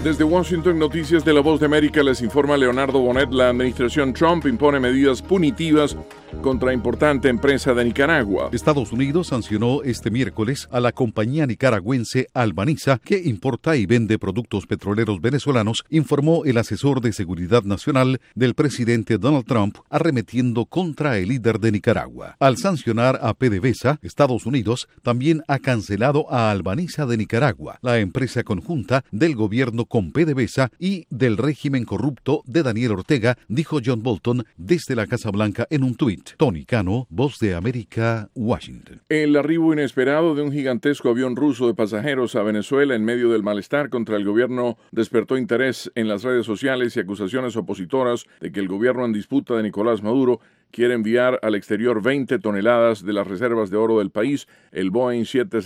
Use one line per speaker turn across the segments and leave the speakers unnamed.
Desde Washington, Noticias de la Voz de América, les informa Leonardo Bonet. La administración Trump impone medidas punitivas contra importante empresa de Nicaragua.
Estados Unidos sancionó este miércoles a la compañía nicaragüense Albaniza, que importa y vende productos petroleros venezolanos, informó el asesor de Seguridad Nacional del presidente Donald Trump, arremetiendo contra el líder de Nicaragua. Al sancionar a PDVSA, Estados Unidos también ha cancelado a Albaniza de Nicaragua, la empresa conjunta del gobierno con PDVSA y del régimen corrupto de Daniel Ortega, dijo John Bolton desde la Casa Blanca en un tuit. Tony Cano, Voz de América, Washington.
El arribo inesperado de un gigantesco avión ruso de pasajeros a Venezuela en medio del malestar contra el gobierno despertó interés en las redes sociales y acusaciones opositoras de que el gobierno en disputa de Nicolás Maduro quiere enviar al exterior 20 toneladas de las reservas de oro del país, el Boeing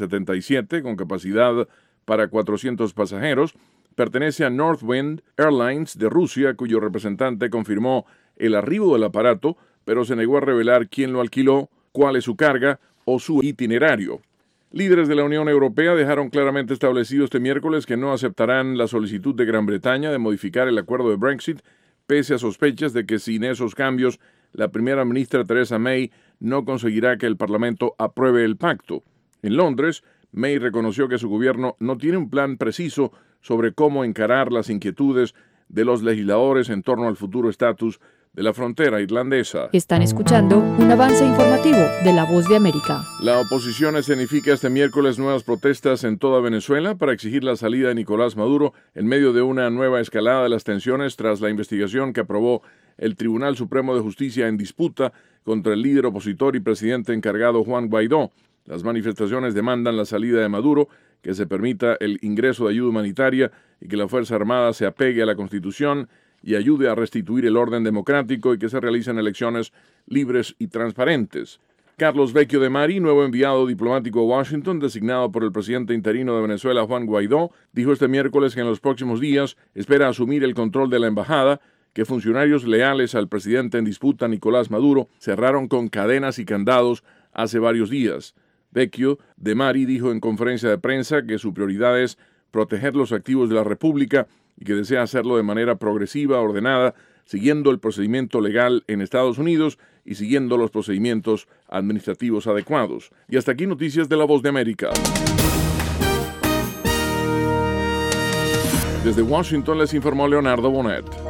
777, con capacidad para 400 pasajeros, pertenece a Northwind Airlines de Rusia, cuyo representante confirmó el arribo del aparato, pero se negó a revelar quién lo alquiló, cuál es su carga o su itinerario. Líderes de la Unión Europea dejaron claramente establecido este miércoles que no aceptarán la solicitud de Gran Bretaña de modificar el acuerdo de Brexit, pese a sospechas de que sin esos cambios, la primera ministra Theresa May no conseguirá que el Parlamento apruebe el pacto. En Londres, May reconoció que su gobierno no tiene un plan preciso sobre cómo encarar las inquietudes de los legisladores en torno al futuro estatus de la frontera irlandesa.
Están escuchando un avance informativo de La Voz de América.
La oposición escenifica este miércoles nuevas protestas en toda Venezuela para exigir la salida de Nicolás Maduro en medio de una nueva escalada de las tensiones tras la investigación que aprobó el Tribunal Supremo de Justicia en disputa contra el líder opositor y presidente encargado Juan Guaidó. Las manifestaciones demandan la salida de Maduro, que se permita el ingreso de ayuda humanitaria y que la Fuerza Armada se apegue a la Constitución y ayude a restituir el orden democrático y que se realicen elecciones libres y transparentes. Carlos Vecchio de Mari, nuevo enviado diplomático a Washington, designado por el presidente interino de Venezuela, Juan Guaidó, dijo este miércoles que en los próximos días espera asumir el control de la embajada, que funcionarios leales al presidente en disputa, Nicolás Maduro, cerraron con cadenas y candados hace varios días. Vecchio de Mari dijo en conferencia de prensa que su prioridad es proteger los activos de la República y que desea hacerlo de manera progresiva, ordenada, siguiendo el procedimiento legal en Estados Unidos y siguiendo los procedimientos administrativos adecuados. Y hasta aquí Noticias de la Voz de América. Desde Washington les informó Leonardo Bonet.